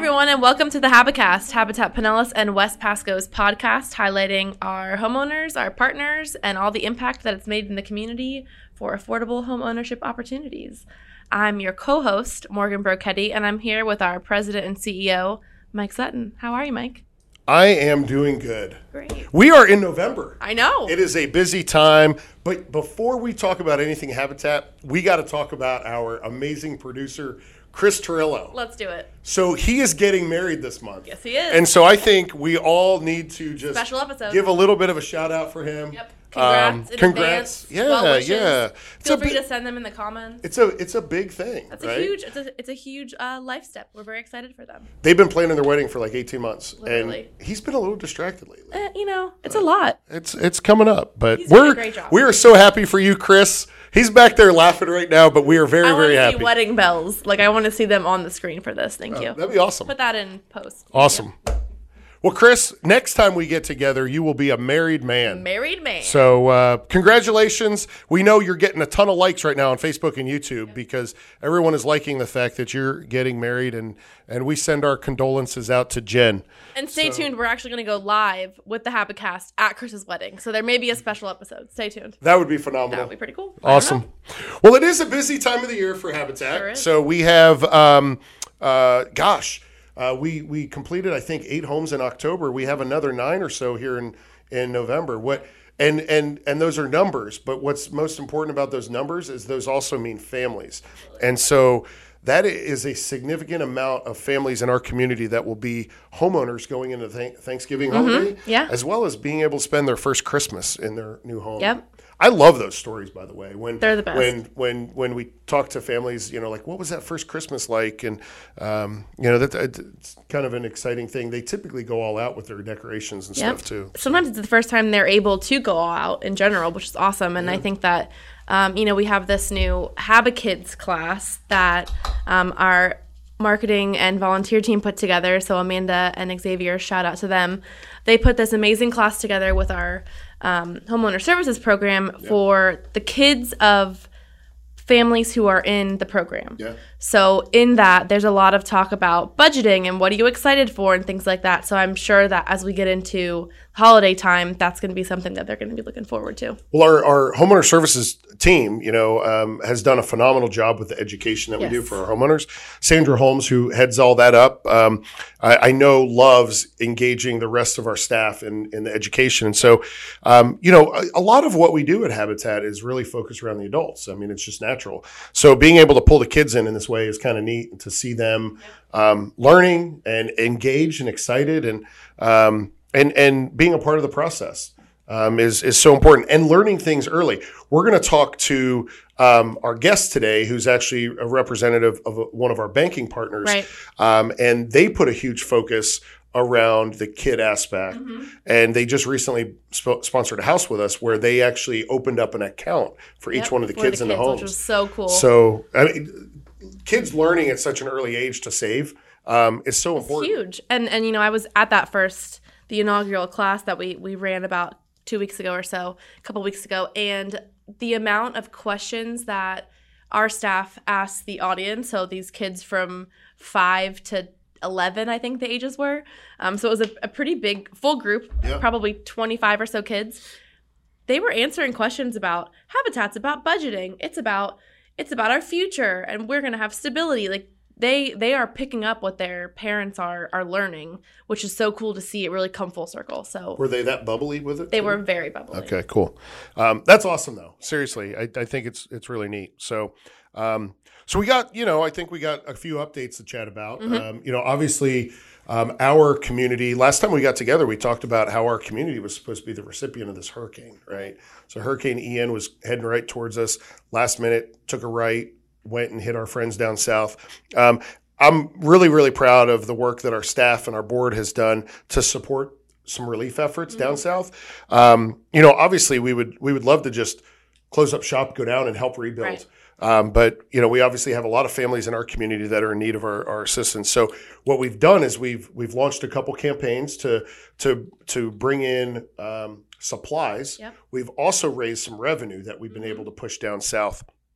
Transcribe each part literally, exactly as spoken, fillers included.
everyone, and welcome to the Habicast, Habitat Pinellas and West Pasco's podcast, highlighting our homeowners, our partners, and all the impact that it's made in the community for affordable home ownership opportunities. I'm your co-host, Morgan Brochetti, and I'm here with our president and C E O, Mike Sutton. How are you, Mike? I am doing good. Great. We are in November. I know. It is a busy time, but before we talk about anything Habitat, we got to talk about our amazing producer, Chris Torillo. Let's do it. So he is getting married this month. Yes, he is. And so I think we all need to just Special episode. give a little bit of a shout out for him. Yep. Congrats. Um, in congrats. Advance. Yeah, Well wishes. yeah. It's Feel a free bi- to send them in the comments. It's a it's a big thing. That's right? a huge. It's a, it's a huge uh, life step. We're very excited for them. They've been planning their wedding for like eighteen months, Literally. and he's been a little distracted lately. Uh, you know, it's a lot. It's it's coming up, but He's doing a we're great job. we are so happy for you, Chris. He's back there laughing right now, but we are very I want very to happy. see wedding bells. Like I want to see them on the screen for this. Thank you. That'd be awesome. Put that in post. Awesome. Well, Chris, next time we get together, you will be a married man. Married man. So uh, congratulations. We know you're getting a ton of likes right now on Facebook and YouTube because everyone is liking the fact that you're getting married, and, and we send our condolences out to Jen. And stay So- tuned. We're actually going to go live with the Habicast at Chris's wedding. So there may be a special episode. Stay tuned. That would be phenomenal. That would be pretty cool. I don't Awesome. know. Well, it is a busy time of the year for Habitat. Sure is. So we have, um, uh, gosh, uh, we we completed I think eight homes in October. We have another nine or so here in in November. What and and and those are numbers. But what's most important about those numbers is those also mean families. And so that is a significant amount of families in our community that will be homeowners going into th- Thanksgiving holiday, Yeah. as well as being able to spend their first Christmas in their new home. Yep. I love those stories, by the way. When They're the best. When when when we talk to families, you know, like what was that first Christmas like, and um, you know, that it's kind of an exciting thing. They typically go all out with their decorations and Yep. stuff too. Sometimes it's the first time they're able to go all out in general, which is awesome. And I think that, um, you know, we have this new HabiKids class that um, our marketing and volunteer team put together. So Amanda and Xavier, shout out to them. They put this amazing class together with our um, homeowner services program for the kids of families who are in the program. Yeah. So in that, there's a lot of talk about budgeting and what are you excited for and things like that. So I'm sure that as we get into holiday time, that's going to be something that they're going to be looking forward to. Well, our, our homeowner services team, you know, um, has done a phenomenal job with the education that Yes. we do for our homeowners. Sandra Holmes, who heads all that up, um, I, I know loves engaging the rest of our staff in, in the education. And so, um, you know, a, a lot of what we do at Habitat is really focused around the adults. I mean, it's just natural. So being able to pull the kids in in this way is kind of neat to see them um, learning and engaged and excited, and um, and and being a part of the process. Um, is is so important, and learning things early. We're going to talk to um, our guest today, who's actually a representative of a, one of our banking partners, Right. um, and they put a huge focus around the kid aspect. Mm-hmm. And they just recently sp- sponsored a house with us where they actually opened up an account for each Yep, one of the for kids in the homes. which was so cool. So I mean, kids learning at such an early age to save um, is so important. Huge. And and you know, I was at that first the inaugural class that we we ran about two weeks ago or so, a couple weeks ago, and the amount of questions that our staff asked the audience, so these kids from five to eleven, I think the ages were. Um, so it was a, a pretty big full group, Yeah. probably twenty-five or so kids. They were answering questions about habitats, about budgeting. It's about it's about our future, and we're gonna have stability. Like they they are picking up what their parents are are learning, which is so cool to see it really come full circle. So Were they that bubbly with it? they too? were very bubbly. Okay, cool. Um, that's awesome, though. Seriously, I, I think it's it's really neat. So, um, so we got, you know, I think we got a few updates to chat about. Mm-hmm. Um, you know, obviously, um, our community. Last time we got together, we talked about how our community was supposed to be the recipient of this hurricane, right? So Hurricane Ian was heading right towards us. Last minute, took a right, went and hit our friends down south. Um, I'm really, really proud of the work that our staff and our board has done to support some relief efforts down south. Um, you know, obviously we would we would love to just close up shop, go down and help rebuild. Right. Um, but, you know, we obviously have a lot of families in our community that are in need of our, our assistance. So what we've done is we've we've launched a couple campaigns to to to bring in um, supplies. Yep. We've also raised some revenue that we've been able to push down south.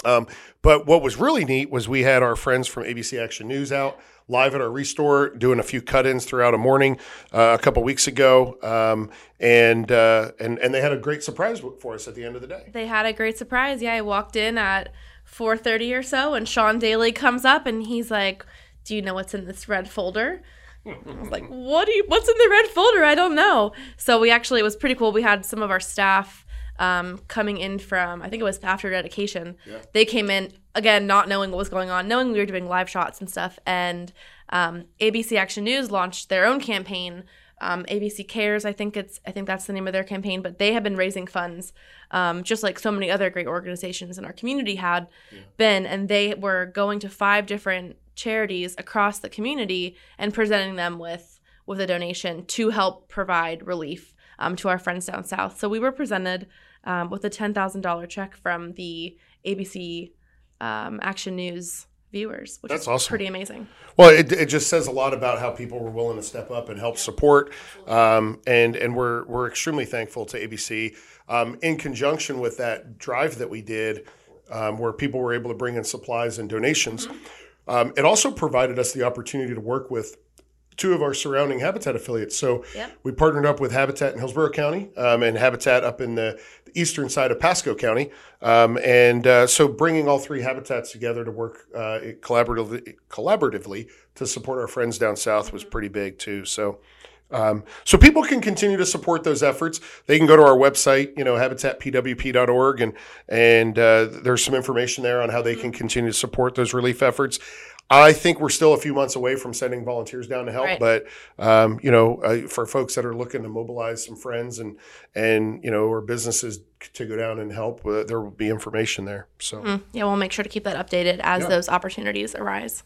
Um, but what was really neat was we had our friends from A B C Action News out live at our Restore doing a few cut-ins throughout a morning uh, a couple weeks ago, um, and uh, and and they had a great surprise for us at the end of the day. They had a great surprise. Yeah, I walked in at four thirty or so, and Sean Daly comes up and he's like, "Do you know what's in this red folder?" I was like, "What do you? What's in the red folder? I don't know." So we actually, it was pretty cool. We had some of our staff um, coming in from, I think it was after dedication. Yeah. They came in, again, not knowing what was going on, knowing we were doing live shots and stuff. And um, A B C Action News launched their own campaign. Um, A B C Cares, I think it's, I think that's the name of their campaign, but they have been raising funds, um, just like so many other great organizations in our community had yeah. been, and they were going to five different charities across the community and presenting them with, with a donation to help provide relief um, to our friends down south. So we were presented um, with a ten thousand dollars check from the A B C um, Action News viewers, which That's is awesome. Pretty amazing. Well, it, it just says a lot about how people were willing to step up and help support, um, and and we're we're extremely thankful to A B C. Um, in conjunction with that drive that we did, um, where people were able to bring in supplies and donations, mm-hmm. um, it also provided us the opportunity to work with two of our surrounding Habitat affiliates. So yep. we partnered up with Habitat in Hillsborough County um, and Habitat up in the, the eastern side of Pasco County. Um, and uh, so bringing all three Habitats together to work uh, collaboratively, collaboratively to support our friends down south was pretty big too. So um, so people can continue to support those efforts. They can go to our website, you know, habitat p w p dot org, and, and uh, there's some information there on how they can continue to support those relief efforts. I think we're still a few months away from sending volunteers down to help, right. but um, you know, uh, for folks that are looking to mobilize some friends and and you know, or businesses to go down and help, uh, there will be information there. So mm, yeah, we'll make sure to keep that updated as yeah. those opportunities arise.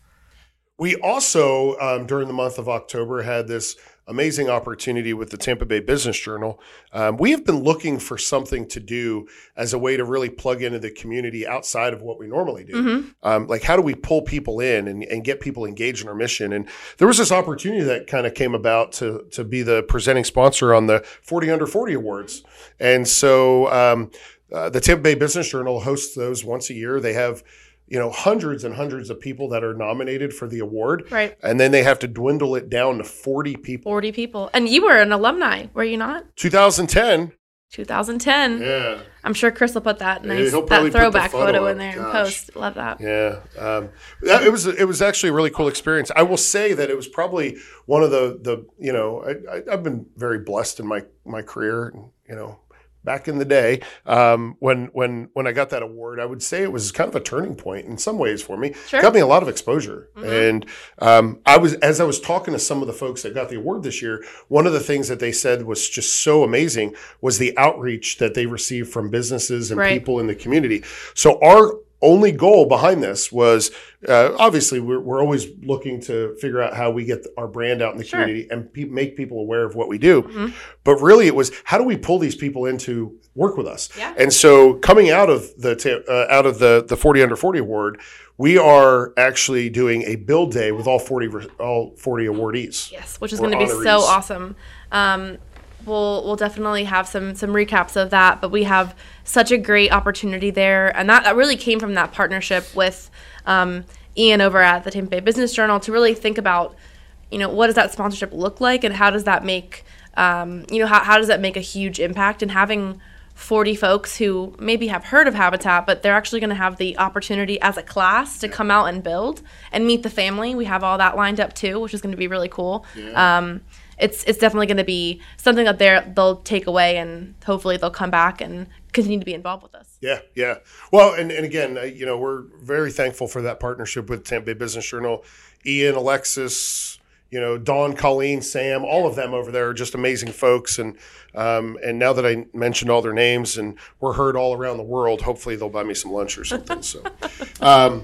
We also um, during the month of October had this amazing opportunity with the Tampa Bay Business Journal. Um, we have been looking for something to do as a way to really plug into the community outside of what we normally do. Mm-hmm. Um, like, how do we pull people in and, and get people engaged in our mission? And there was this opportunity that kind of came about to to be the presenting sponsor on the forty under forty Awards. And so um, uh, the Tampa Bay Business Journal hosts those once a year. They have you know, hundreds and hundreds of people that are nominated for the award. Right. And then they have to dwindle it down to forty people. forty people. And you were an alumni, were you not? twenty ten. twenty ten. Yeah. I'm sure Chris will put that nice yeah, that throwback photo, photo in there Gosh. and post. Love that. Yeah. Um, that, it was it was actually a really cool experience. I will say that it was probably one of the, the you know, I, I, I've been very blessed in my, my career, you know, back in the day, um, when when when I got that award, I would say it was kind of a turning point in some ways for me. Sure. It got me a lot of exposure. Mm-hmm. And um, I was as I was talking to some of the folks that got the award this year, one of the things that they said was just so amazing was the outreach that they received from businesses and right. people in the community. So our only goal behind this was uh, obviously we're, we're always looking to figure out how we get our brand out in the sure. community and pe- make people aware of what we do. Mm-hmm. But really it was, how do we pull these people in to work with us? Yeah. And so coming out of the uh, out of the the forty under forty award, we are actually doing a build day with all forty all forty awardees. Yes, which is going to be so awesome. Um, We'll we'll definitely have some some recaps of that, but we have such a great opportunity there, and that, that really came from that partnership with um, Ian over at the Tampa Bay Business Journal to really think about, you know, what does that sponsorship look like, and how does that make, um, you know, how how does that make a huge impact, and having forty folks who maybe have heard of Habitat, but they're actually going to have the opportunity as a class to come out and build and meet the family. We have all that lined up too, which is going to be really cool. Yeah. Um, It's it's definitely going to be something that they're, they'll take away, and hopefully they'll come back and continue to be involved with us. Yeah, yeah. Well, and, and again, uh, you know, we're very thankful for that partnership with Tampa Bay Business Journal. Ian, Alexis, you know, Dawn, Colleen, Sam, all of them over there are just amazing folks. And um, and now that I mentioned all their names and we're heard all around the world, hopefully they'll buy me some lunch or something. So. Um,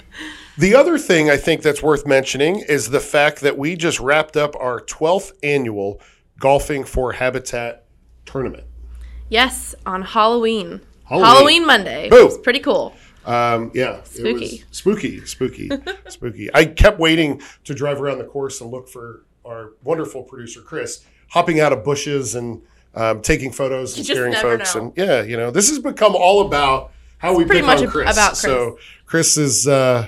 The other thing I think that's worth mentioning is the fact that we just wrapped up our twelfth annual Golfing for Habitat tournament. Yes, on Halloween. Halloween, Halloween Monday. Boom. It was pretty cool. Um, yeah. Spooky. It was spooky, spooky, spooky. I kept waiting to drive around the course and look for our wonderful producer, Chris, hopping out of bushes and um, taking photos and you scaring folks. Know. And yeah, you know, this has become all about how we pretty pick much on Chris. about Chris. So Chris is uh,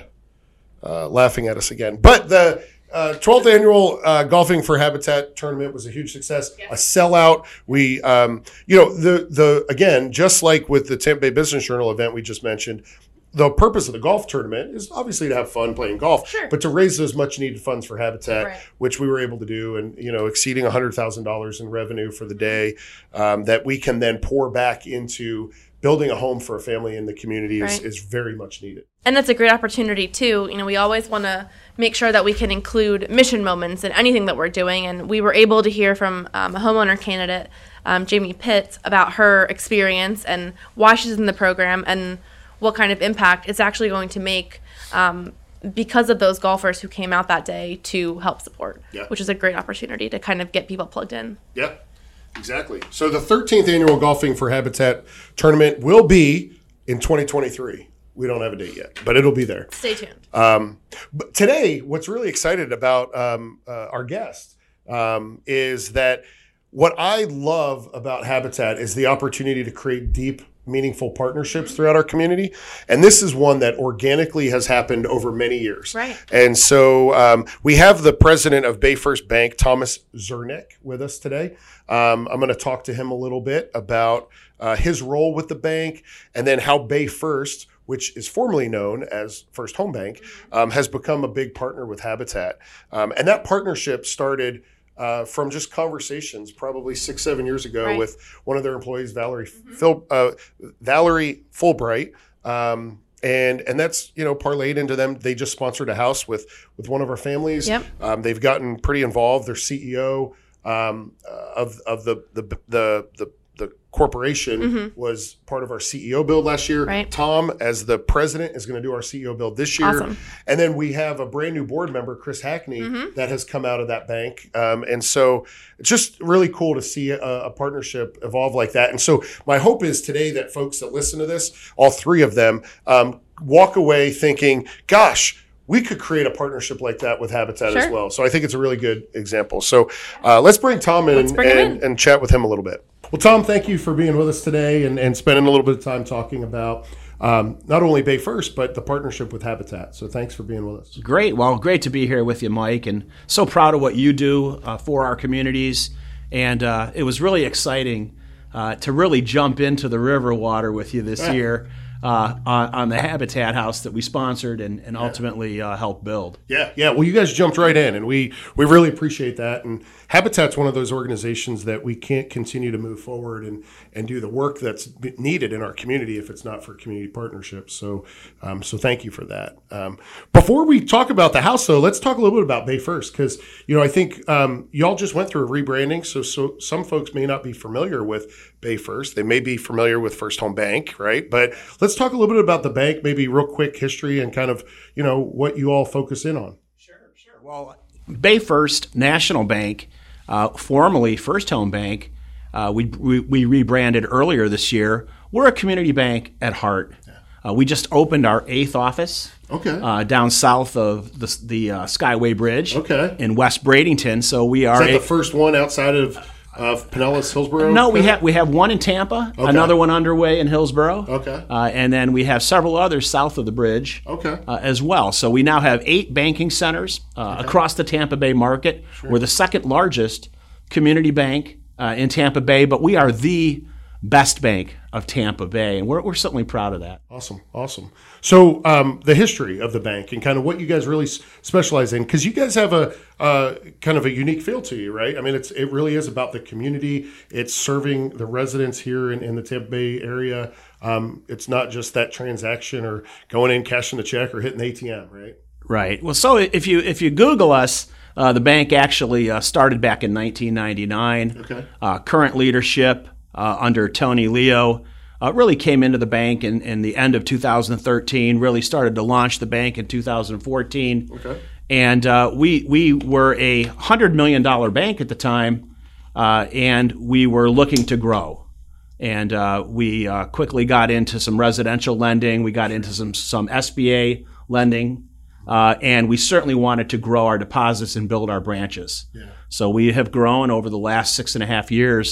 uh, laughing at us again. But the uh, twelfth annual uh, Golfing for Habitat tournament was a huge success, Yeah. a sellout. We, um, you know, the the again, just like with the Tampa Bay Business Journal event we just mentioned, the purpose of the golf tournament is obviously to have fun playing golf, Sure. but to raise those much needed funds for Habitat, Right. which we were able to do, and you know, exceeding one hundred thousand dollars in revenue for the day, um, that we can then pour back into building a home for a family in the community is, Right. is very much needed. And it's a great opportunity too. You know, we always want to make sure that we can include mission moments in anything that we're doing. And we were able to hear from um, a homeowner candidate, um, Jamie Pitts, about her experience and why she's in the program and what kind of impact it's actually going to make um, because of those golfers who came out that day to help support, Yeah. which is a great opportunity to kind of get people plugged in. Yeah, exactly. So the thirteenth annual Golfing for Habitat tournament will be in twenty twenty-three. We don't have a date yet, but it'll be there. Stay tuned. Um, but today, what's really excited about um, uh, our guest um, is that what I love about Habitat is the opportunity to create deep, meaningful partnerships throughout our community. And this is one that organically has happened over many years. Right. And so um, we have the president of BayFirst Bank, Thomas Zernick, with us today. Um, I'm going to talk to him a little bit about uh, his role with the bank and then how BayFirst, which is formerly known as First Home Bank, um, has become a big partner with Habitat. Um, and that partnership started uh, from just conversations probably six, seven years ago Right. with one of their employees, Valerie mm-hmm. Phil, uh, Valerie Fulbright. Um, and and that's, you know, parlayed into them. They just sponsored a house with, with one of our families. Yep. Um, they've gotten pretty involved. Their C E O um, uh, of, of the, the, the, the, the corporation Mm-hmm. was part of our C E O build last year. Right. Tom, as the president, is going to do our C E O build this year. Awesome. And then we have a brand new board member, Chris Hackney, Mm-hmm. that has come out of that bank. Um, and so it's just really cool to see a, a partnership evolve like that. And so my hope is today that folks that listen to this, all three of them, um, walk away thinking, gosh, we could create a partnership like that with Habitat Sure. as well. So I think it's a really good example. So uh, let's bring Tom in, Let's bring him and, in. and chat with him a little bit. Well, Tom, thank you for being with us today and, and spending a little bit of time talking about um, not only BayFirst, but the partnership with Habitat. So thanks for being with us. Great. Well, great to be here with you, Mike, and so proud of what you do uh, for our communities. And uh, it was really exciting uh, to really jump into the river water with you this Yeah. year uh, on, on the Habitat House that we sponsored and, and ultimately uh, helped build. Yeah, yeah. Well, you guys jumped right in, and we we really appreciate that. And Habitat's one of those organizations that we can't continue to move forward and and do the work that's needed in our community if it's not for community partnerships. So, um, so thank you for that. Um, before we talk about the house, though, let's talk a little bit about BayFirst because you know I think um, y'all just went through a rebranding, so so some folks may not be familiar with BayFirst. They may be familiar with First Home Bank, right? But let's talk a little bit about the bank, maybe real quick history and kind of you know what you all focus in on. Sure, sure. Well, BayFirst National Bank, uh, formerly First Home Bank, uh, we, we we rebranded earlier this year. We're a community bank at heart. Uh, we just opened our eighth office. Okay. Uh, down south of the, the uh, Skyway Bridge. Okay. In West Bradenton. So we are Is that a, the first one outside of, of Pinellas, Hillsborough? No, we kinda? have we have one in Tampa, Okay. another one underway in Hillsborough. Okay. Uh, and then we have several others south of the bridge. Okay. Uh, as well. So we now have eight banking centers uh, across the Tampa Bay market. We're the second largest community bank uh, in Tampa Bay, but we are the best bank of Tampa Bay, and we're we're certainly proud of that. Awesome, awesome. So um, the history of the bank and kind of what you guys really s- specialize in, because you guys have a uh, kind of a unique feel to you, right? I mean, it's it really is about the community. It's serving the residents here in, in the Tampa Bay area. Um, it's not just that transaction or going in, cashing the check, or hitting the A T M, right? Right. Well, so if you if you Google us, uh, the bank actually uh, started back in nineteen ninety-nine. Okay. Uh, current leadership uh, under Tony Leo uh, really came into the bank in, in the end of two thousand thirteen. Really started to launch the bank in two thousand fourteen. Okay. And uh, we we were a hundred million dollar bank at the time, uh, and we were looking to grow. And uh, we uh, quickly got into some residential lending. We got into some some S B A lending. Uh, and we certainly wanted to grow our deposits and build our branches. Yeah. So we have grown over the last six and a half years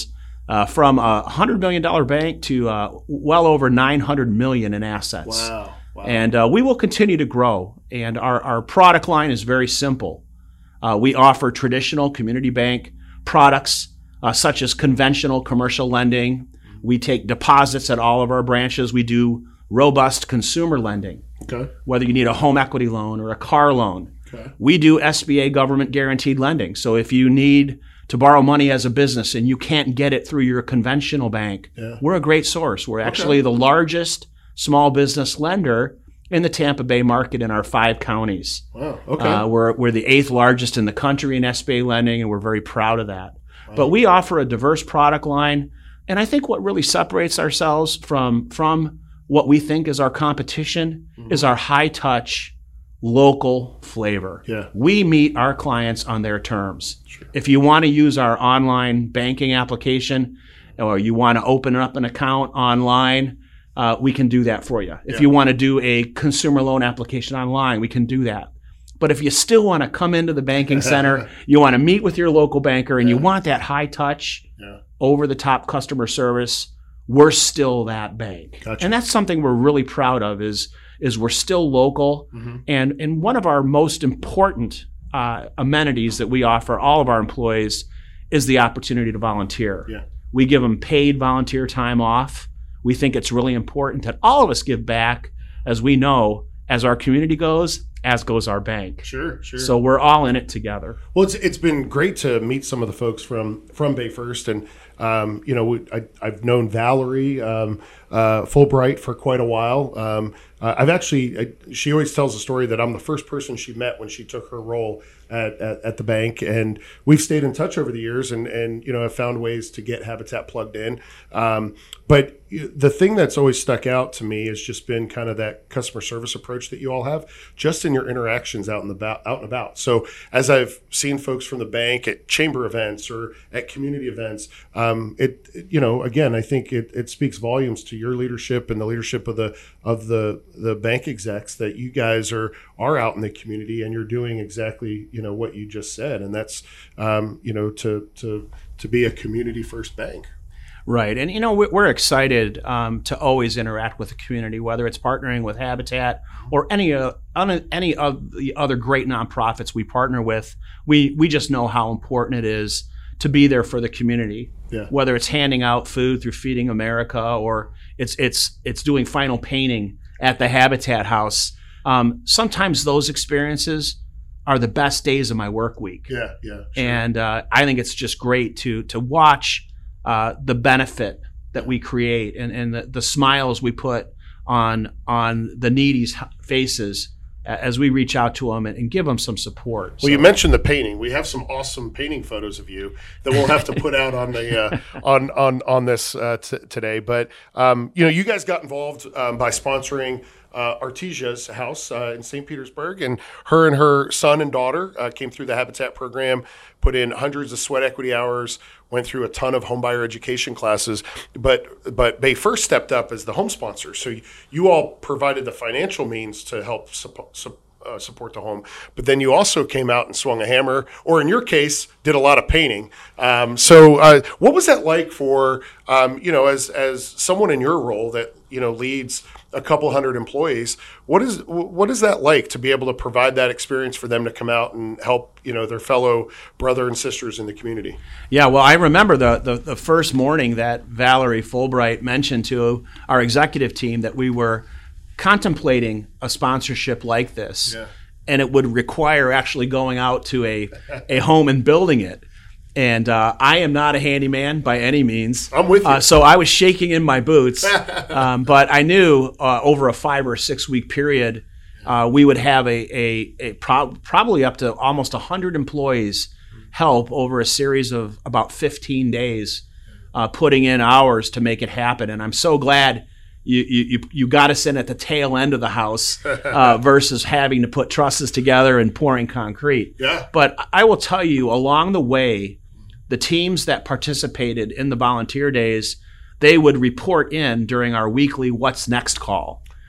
uh, from a one hundred million dollars bank to uh, well over nine hundred million dollars in assets. Wow. Wow. And uh, we will continue to grow. And our, our product line is very simple. Uh, we offer traditional community bank products uh, such as conventional commercial lending. We take deposits at all of our branches. We do robust consumer lending. Okay. Whether you need a home equity loan or a car loan. Okay. We do S B A government guaranteed lending. So if you need to borrow money as a business and you can't get it through your conventional bank, yeah. we're a great source. We're actually okay. the largest small business lender in the Tampa Bay market in our five counties. Wow. Okay. Uh, we're we're the eighth largest in the country in S B A lending, and we're very proud of that. Wow. But we offer a diverse product line, and I think what really separates ourselves from from what we think is our competition mm-hmm. is our high touch, local flavor. Yeah. We meet our clients on their terms. Sure. If you want to use our online banking application, or you want to open up an account online, Uh, we can do that for you. If yeah. you want to do a consumer loan application online, we can do that. But if you still want to come into the banking center, you want to meet with your local banker, and yeah. you want that high touch, yeah. over-the-top customer service, we're still that bank. Gotcha. And that's something we're really proud of is, is we're still local. Mm-hmm. And, and one of our most important uh, amenities that we offer all of our employees is the opportunity to volunteer. Yeah. We give them paid volunteer time off. We think it's really important that all of us give back, as we know, as our community goes, as goes our bank. Sure, sure. So we're all in it together. Well, it's it's been great to meet some of the folks from from BayFirst, and um, you know, I, I've known Valerie um, uh, Fulbright for quite a while. Um, uh, I've actually, I, she always tells a story that I'm the first person she met when she took her role at, at, at the bank, and we've stayed in touch over the years, and and you know, have found ways to get Habitat plugged in. Um, but the thing that's always stuck out to me has just been kind of that customer service approach that you all have, just in your interactions out and about, out and about. So as I've seen folks from the bank at chamber events or at community events, um, it, it you know, again, I think it, it speaks volumes to your leadership and the leadership of the of the the bank execs that you guys are are out in the community, and you're doing exactly, you know, what you just said, and that's um, you know, to to to be a community first bank. Right. And, you know, we're excited um, to always interact with the community, whether it's partnering with Habitat or any uh, any of the other great nonprofits we partner with. We, we just know how important it is to be there for the community, yeah. whether it's handing out food through Feeding America or it's it's it's doing final painting at the Habitat House. Um, sometimes those experiences are the best days of my work week. Yeah, yeah. Sure. And uh, I think it's just great to to watch Uh, the benefit that we create and, and the, the smiles we put on on the needy's faces as we reach out to them and, and give them some support. Well, so. You mentioned the painting. We have some awesome painting photos of you that we'll have to put out on the uh, on on on this uh, t- today. But um, you know, you guys got involved um, by sponsoring Uh, Artesia's house uh, in Saint Petersburg, and her and her son and daughter uh, came through the Habitat program, put in hundreds of sweat equity hours, went through a ton of homebuyer education classes. But but BayFirst stepped up as the home sponsor, so you, you all provided the financial means to help support. Su- Uh, support the home, but then you also came out and swung a hammer, or in your case, did a lot of painting. Um, so, uh, what was that like for um, you know, as as someone in your role that you know leads a couple hundred employees? What is what is that like to be able to provide that experience for them to come out and help you know their fellow brother and sisters in the community? Yeah, well, I remember the the, the first morning that Valerie Fulbright mentioned to our executive team that we were contemplating a sponsorship like this, yeah. and it would require actually going out to a a home and building it. And uh, I am not a handyman by any means. I'm with you. Uh, so I was shaking in my boots, um, but I knew uh, over a five or six week period, uh, we would have a a, a pro- probably up to almost a hundred employees help over a series of about fifteen days, uh, putting in hours to make it happen. And I'm so glad You, you you got us in at the tail end of the house uh, versus having to put trusses together and pouring concrete. Yeah. But I will tell you, along the way, the teams that participated in the volunteer days, they would report in during our weekly What's Next call,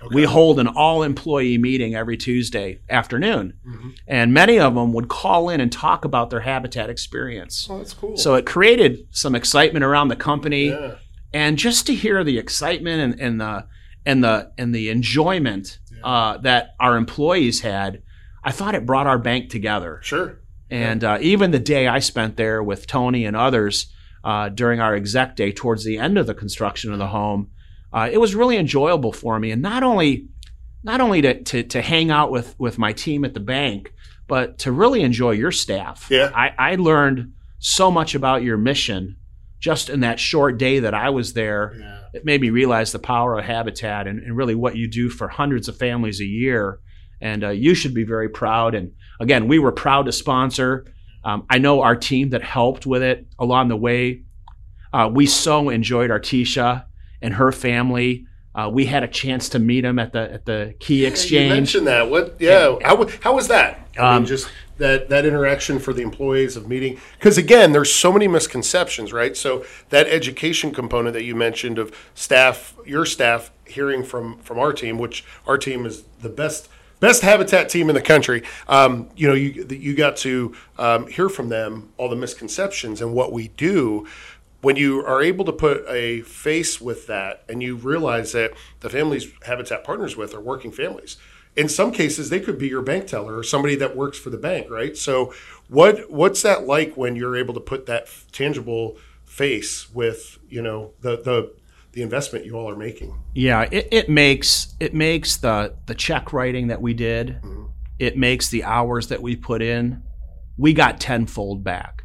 We hold an all-employee meeting every Tuesday afternoon, mm-hmm. and many of them would call in and talk about their Habitat experience. Oh, that's cool. So it created some excitement around the company, yeah. and just to hear the excitement and, and the and the and the enjoyment yeah. uh, that our employees had, I thought it brought our bank together. Sure. And uh, even the day I spent there with Tony and others uh, during our exec day towards the end of the construction of the home. Uh, it was really enjoyable for me, and not only not only to, to to hang out with with my team at the bank, but to really enjoy your staff. Yeah. I, I learned so much about your mission just in that short day that I was there. Yeah. It made me realize the power of Habitat and, and really what you do for hundreds of families a year. And uh, you should be very proud. And again, we were proud to sponsor. Um, I know our team that helped with it along the way. Uh, we so enjoyed Artisha and her family. Uh, we had a chance to meet them at the at the Key Exchange. You mentioned that. What? Yeah. How, how was that? I Um, mean, just that that interaction for the employees of meeting. Because again, there's so many misconceptions, right? So that education component that you mentioned of staff, your staff hearing from from our team, which our team is the best. Best Habitat team in the country. Um, you know, you you got to um, hear from them all the misconceptions and what we do. When you are able to put a face with that, and you realize that the families Habitat partners with are working families. In some cases, they could be your bank teller or somebody that works for the bank, right? So, what what's that like when you're able to put that tangible face with, you know, the the the investment you all are making? Yeah, it, it makes it makes the the check writing that we did, mm-hmm. it makes the hours that we put in, we got tenfold back.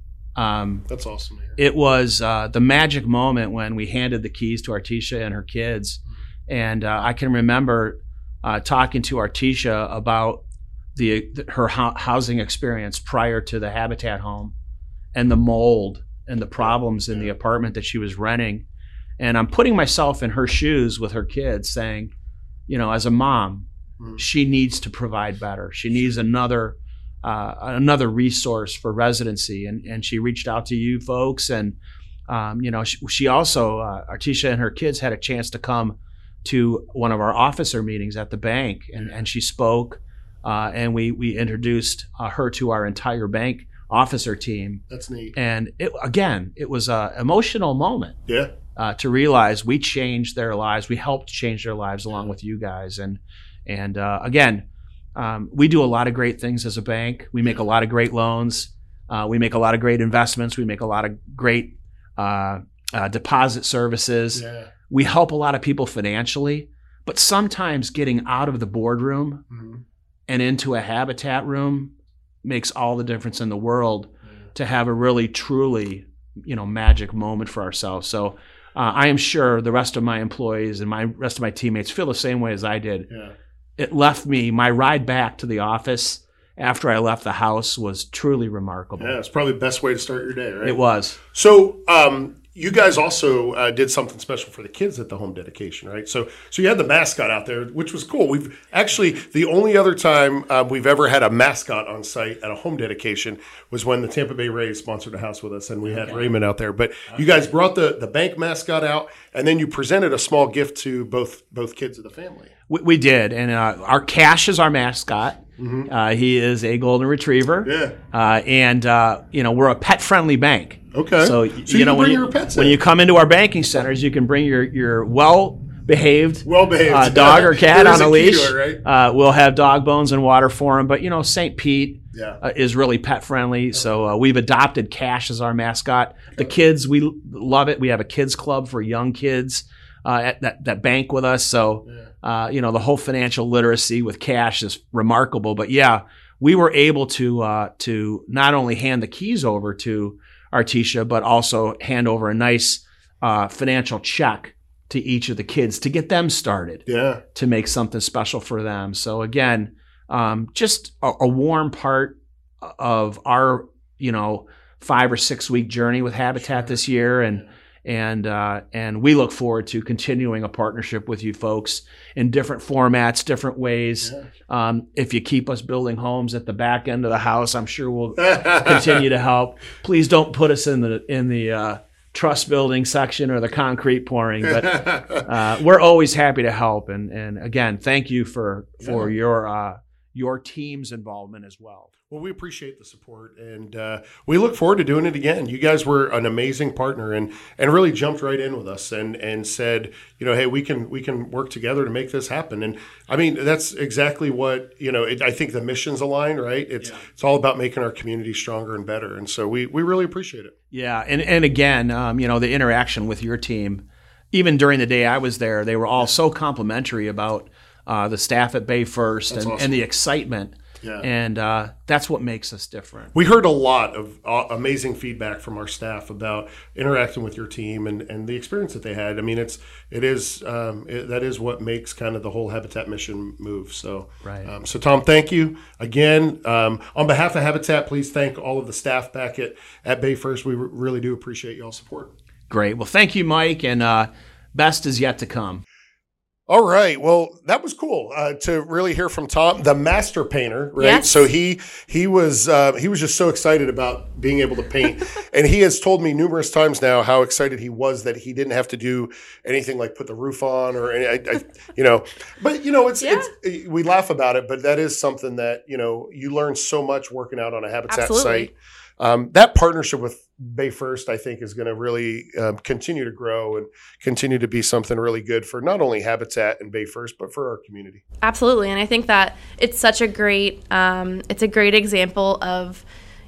Um, That's awesome. It was uh, the magic moment when we handed the keys to Artisha and her kids, mm-hmm. and uh, I can remember uh, talking to Artisha about the, the her ho- housing experience prior to the Habitat home, and the mold and the problems in the apartment that she was renting. And I'm putting myself in her shoes with her kids saying, you know, as a mom, mm. she needs to provide better. She needs another uh, another resource for residency. And, and she reached out to you folks. And, um, you know, she, she also, uh, Artisha and her kids had a chance to come to one of our officer meetings at the bank. And, and she spoke, uh, and we, we introduced uh, her to our entire bank officer team. That's neat. And it, again, it was an emotional moment. Yeah. Uh, to realize we changed their lives, we helped change their lives along with you guys, and and uh, again, um, we do a lot of great things as a bank. We make a lot of great loans, uh, we make a lot of great investments, we make a lot of great uh, uh, deposit services. Yeah. We help a lot of people financially, but sometimes getting out of the boardroom mm-hmm. and into a Habitat room makes all the difference in the world yeah. to have a really truly, you know, magic moment for ourselves. So. Uh, I am sure the rest of my employees and my rest of my teammates feel the same way as I did. Yeah. It left me, my ride back to the office after I left the house was truly remarkable. Yeah, it's probably the best way to start your day, right? It was. So um, you guys also uh, did something special for the kids at the home dedication, right? So so you had the mascot out there, which was cool. We've actually, the only other time uh, we've ever had a mascot on site at a home dedication was when the Tampa Bay Rays sponsored a house with us, and we had okay. Raymond out there. But okay. you guys brought the, the bank mascot out, and then you presented a small gift to both both kids of the family. We, we did, and uh, our Cash is our mascot. Mm-hmm. Uh, he is a golden retriever. Yeah. Uh, and, uh, you know, we're a pet-friendly bank. Okay. So, so you, you know, can when bring you, your pets when in. you come into our banking centers, you can bring your, your well-behaved, well-behaved. Uh, dog or cat on a, a leash. It, right? uh, we'll have dog bones and water for him. But, you know, Saint Pete yeah. uh, is really pet-friendly. So uh, we've adopted Cash as our mascot. The kids, we love it. We have a kids club for young kids uh, at that, that bank with us. So, yeah. uh, you know, the whole financial literacy with Cash is remarkable. But, yeah, we were able to uh, to not only hand the keys over to Artisha, but also hand over a nice uh, financial check to each of the kids to get them started, yeah, to make something special for them. So again, um, just a, a warm part of our, you know, five or six week journey with Habitat sure. this year, and and uh, and we look forward to continuing a partnership with you folks in different formats, different ways. Yeah. Um, if you keep us building homes at the back end of the house, I'm sure we'll continue to help. Please don't put us in the in the uh, trust building section or the concrete pouring, but uh, we're always happy to help. And and again, thank you for for Yeah. your uh, your team's involvement as well. Well, we appreciate the support, and uh, we look forward to doing it again. You guys were an amazing partner, and and really jumped right in with us, and and said, you know, hey, we can we can work together to make this happen. And I mean, that's exactly what, you know. It, I think the missions align, right? It's Yeah. it's all about making our community stronger and better, and so we we really appreciate it. Yeah, and and again, um, you know, the interaction with your team, even during the day I was there, they were all so complimentary about uh, the staff at Bay First and, awesome. and the excitement. Yeah. And uh, that's what makes us different. We heard a lot of uh, amazing feedback from our staff about interacting with your team and, and the experience that they had. I mean, it's it is um, it, that is what makes kind of the whole Habitat mission move. So, Right. um, so Tom, thank you again um, on behalf of Habitat. Please thank all of the staff back at at Bay First. We re- really do appreciate y'all's support. Great. Well, thank you, Mike, and uh, best is yet to come. All right. Well, that was cool uh, to really hear from Tom, the master painter, right? Yes. So he he was uh, he was just so excited about being able to paint, and he has told me numerous times now how excited he was that he didn't have to do anything like put the roof on or any, I, I, you know. But you know, it's Yeah. it's we laugh about it, but that is something that you know you learn so much working out on a Habitat Absolutely. site. Um, that partnership with Bay First, I think, is going to really um, continue to grow and continue to be something really good for not only Habitat and Bay First, but for our community. Absolutely, and I think that it's such a great, um, it's a great example of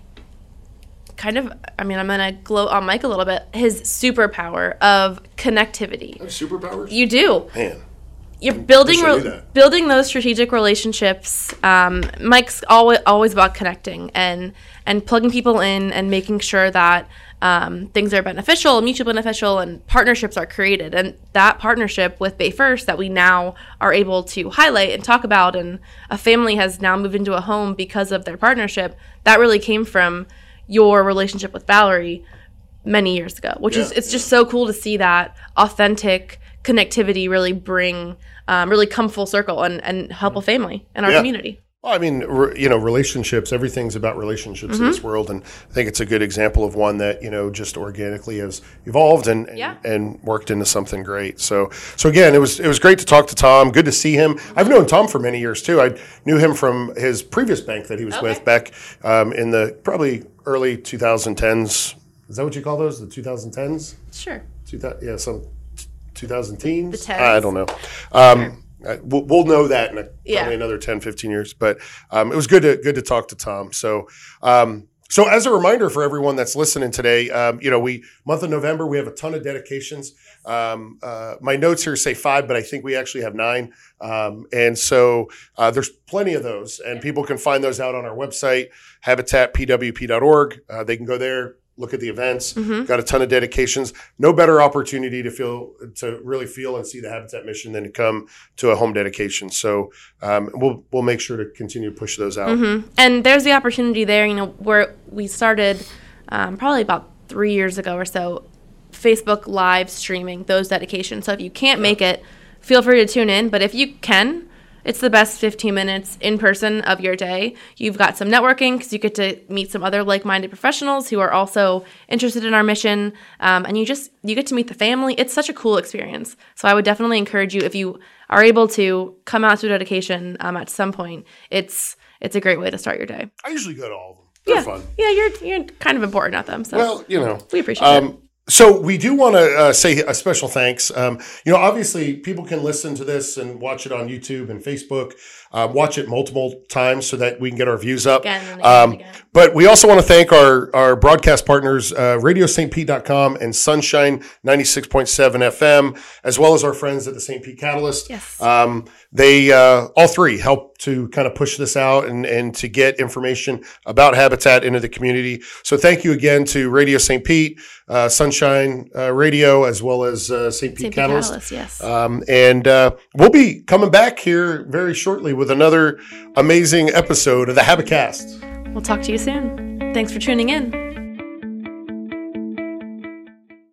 kind of, I mean, I'm gonna gloat on Mike a little bit. His superpower of connectivity. Superpowers? You do. Man. You're building wish I knew re- that. building those strategic relationships. Um, Mike's always always about connecting and and plugging people in and making sure that um, things are beneficial, mutually beneficial, and partnerships are created. And that partnership with Bay First that we now are able to highlight and talk about, and a family has now moved into a home because of their partnership. That really came from your relationship with Valerie many years ago, which is Yeah, it's just so cool to see that authentic connectivity really bring um, really come full circle and, and help a family in our Yeah. community. Well, I mean, re- you know, relationships, everything's about relationships Mm-hmm. in this world. And I think it's a good example of one that, you know, just organically has evolved and, and, Yeah. and worked into something great. So, so again, it was, it was great to talk to Tom. Good to see him. I've known Tom for many years too. I knew him from his previous bank that he was Okay. with back um, in the probably early twenty tens. Is that what you call those? The twenty tens? Sure. Two thousand, yeah, some two thousand teens. The tens. I don't know. Um, uh, we'll, we'll know that in a, Yeah. probably another ten, fifteen years. But um, it was good to good to talk to Tom. So, um, so as a reminder for everyone that's listening today, um, you know, we month of November we have a ton of dedications. Um, uh, my notes here say five, but I think we actually have nine. Um, and so uh, there's plenty of those, and people can find those out on our website, habitat p w p dot org. Uh, they can go there. Look at the events. Mm-hmm. Got a ton of dedications. No better opportunity to feel to really feel and see the Habitat mission than to come to a home dedication. So um, we'll we'll make sure to continue to push those out. Mm-hmm. And there's the opportunity there, you know, where we started um, probably about three years ago or so, Facebook live streaming those dedications. So if you can't make it, feel free to tune in. But if you can, it's the best fifteen minutes in person of your day. You've got some networking because you get to meet some other like-minded professionals who are also interested in our mission. Um, and you just, you get to meet the family. It's such a cool experience. So I would definitely encourage you, if you are able to come out to a dedication um, at some point, it's, it's a great way to start your day. I usually go to all of them. They're Yeah. fun. Yeah, you're, you're kind of important at them. So Well, you know, we appreciate it. um, so we do want to uh, say a special thanks. Um, you know, obviously people can listen to this and watch it on YouTube and Facebook, uh, watch it multiple times so that we can get our views up. Again and again Um, and again. But we also want to thank our, our broadcast partners, uh, radio st pete dot com and Sunshine ninety-six point seven F M, as well as our friends at the Saint Pete Catalyst. Yes. Um, they, uh, all three help to kind of push this out and, and to get information about Habitat into the community. So thank you again to Radio Saint Pete, uh, Sunshine uh, Radio, as well as uh, Saint Pete Saint Pete Catalyst. Catalyst, yes. Um, and uh, we'll be coming back here very shortly with another amazing episode of the Habitcast. We'll talk to you soon. Thanks for tuning in.